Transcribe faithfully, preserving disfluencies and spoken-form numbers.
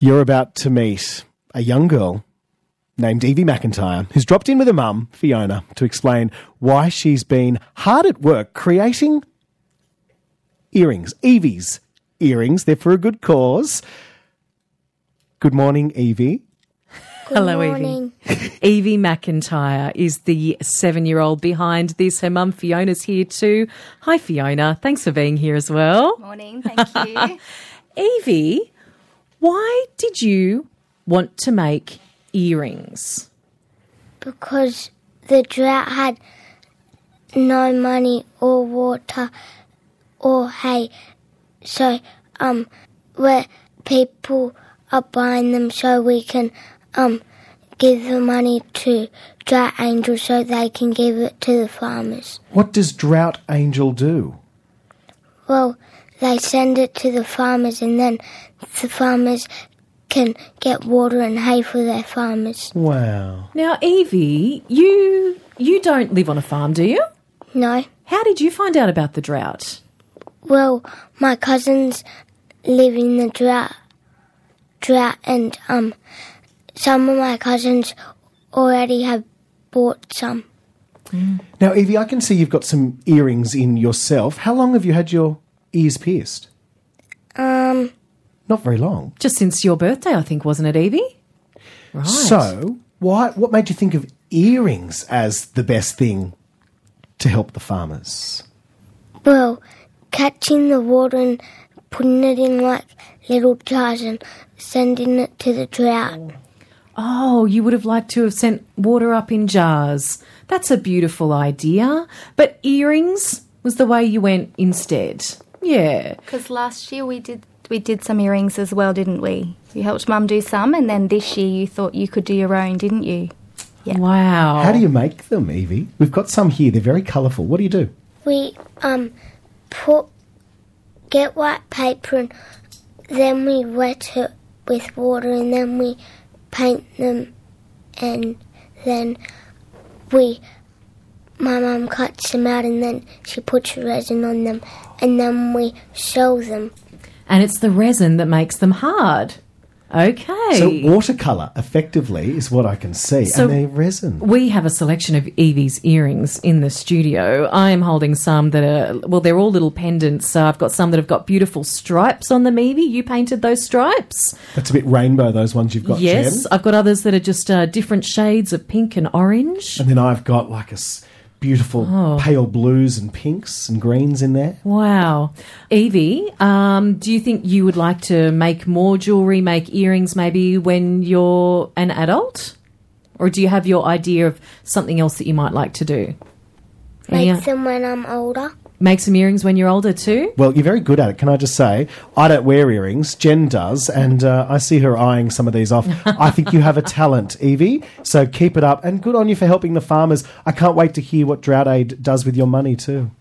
You're about to meet a young girl named Evie McIntyre, who's dropped in with her mum, Fiona, to explain why she's been hard at work creating earrings. Evie's earrings. They're for a good cause. Good morning, Evie. Good Hello, morning. Evie. Evie McIntyre is the seven-year-old behind this. Her mum, Fiona's here too. Hi, Fiona. Thanks for being here as well. Morning. Thank you. Evie, why did you want to make earrings? Because the drought had no money or water or hay. So, um, where people are buying them so we can um give the money to Drought Angel so they can give it to the farmers. What does Drought Angel do? Well, they send it to the farmers and then the farmers can get water and hay for their farmers. Wow. Now, Evie, you you don't live on a farm, do you? No. How did you find out about the drought? Well, my cousins live in the drought, drought and um, some of my cousins already have bought some. Mm. Now, Evie, I can see you've got some earrings in yourself. How long have you had your ears pierced? Um... Not very long. Just since your birthday, I think, wasn't it, Evie? Right. So, why? What made you think of earrings as the best thing to help the farmers? Well, catching the water and putting it in like little jars and sending it to the drought. Oh, you would have liked to have sent water up in jars. That's a beautiful idea. But earrings was the way you went instead. Yeah. Because last year we did we did some earrings as well, didn't we? You helped Mum do some, and then this year you thought you could do your own, didn't you? Yeah. Wow. How do you make them, Evie? We've got some here. They're very colourful. What do you do? We um put get white paper and then we wet it with water and then we paint them and then we my mum cuts them out and then she puts resin on them and then we sew them. And it's the resin that makes them hard. Okay. So watercolour, effectively, is what I can see, so and they're resin. We have a selection of Evie's earrings in the studio. I am holding some that are, well, they're all little pendants. So I've got some that have got beautiful stripes on them, Evie. You painted those stripes. That's a bit rainbow, those ones you've got, Yes. Jen. I've got others that are just uh, different shades of pink and orange. And then I've got like a s- beautiful Oh. pale blues and pinks and greens in there. Wow. Evie, um, do you think you would like to make more jewellery, make earrings maybe when you're an adult? Or do you have your idea of something else that you might like to do? Make Any- them when I'm older. Make some earrings when you're older too? Well, you're very good at it, can I just say? I don't wear earrings. Jen does, and uh, I see her eyeing some of these off. I think you have a talent, Evie, so keep it up. And good on you for helping the farmers. I can't wait to hear what Drought Aid does with your money too.